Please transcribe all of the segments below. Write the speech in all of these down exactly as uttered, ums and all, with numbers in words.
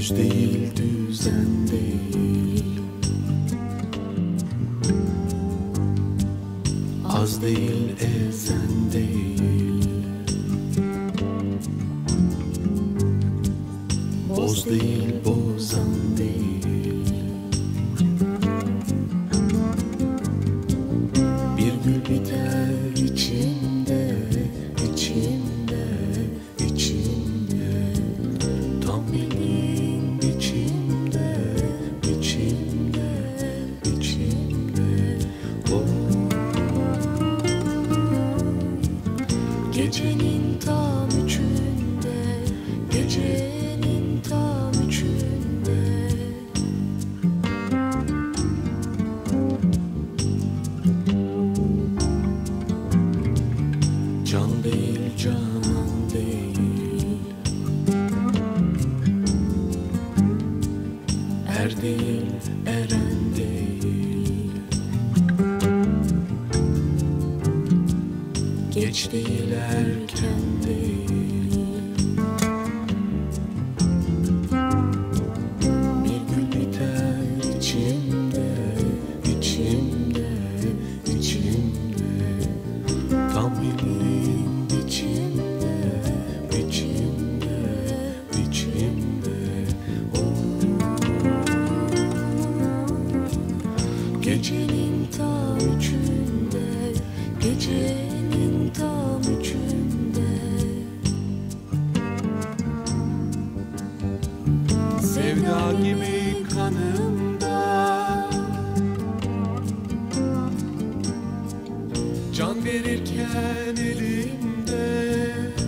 Düz değil, düzen değil. Az değil, ezen değil. Boz değil, bozan değil. Bir gül biter içimde, içimde, içimde. Tam bildiğin biçimde, biçimde, biçimde. Oh. Gecenin tam üçünde, gecenin tam üçünde. Can değil, canan değil. Er değil, eren değil. Geç değil, erken değil. Bir gül biter içimde, içimde, içimde. Tam bildiğin biçimde, biçimde, biçimde. Oh. Gecenin tam üçünde, gecenin tam üçünde. Sevda gibi kanımda, can verirken elimde.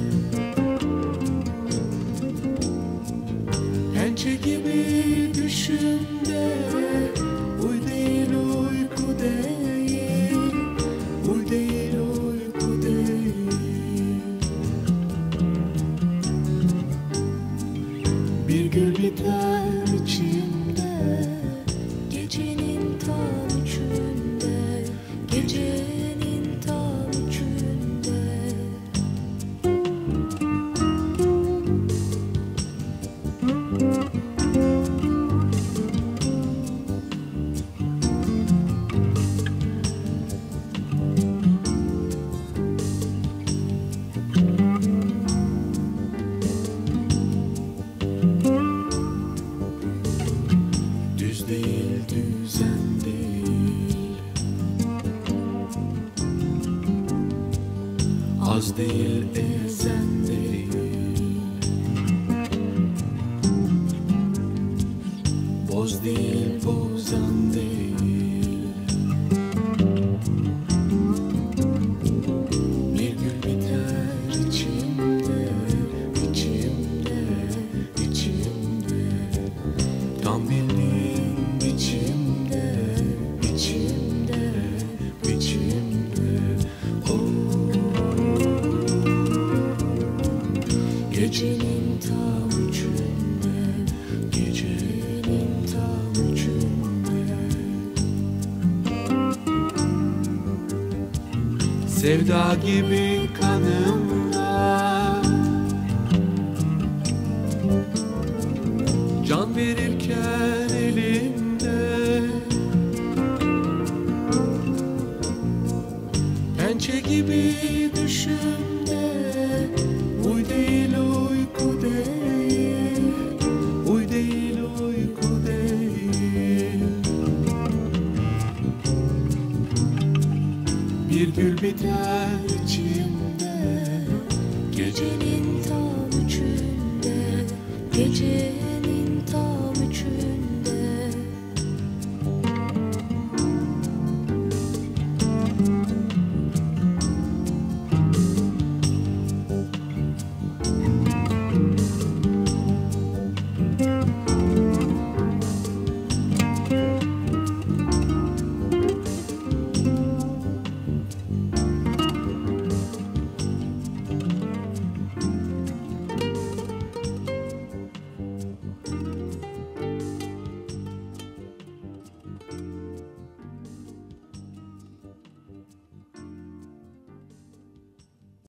Pençe gibi düşünde, uy değil uyku değil, uy değil uyku değil. Bir gül biter içimde, gecenin tam üçünde, gecenin tam üçünde. Düz değil, düzen değil. Az değil, ezen değil. Boz değil, bozan değil. Bir gül biter içimde, içimde, içimde. Tam bildiğin biçimde, biçimde, biçimde. Oh. Gecenin tam üçünde, gecenin tam üçünde. Sevda gibi kanımda, can verirken elimde. Pençe gibi düşünde, uy değil uyku değil, uy değil uyku değil. Bir gül biter içimde, gecenin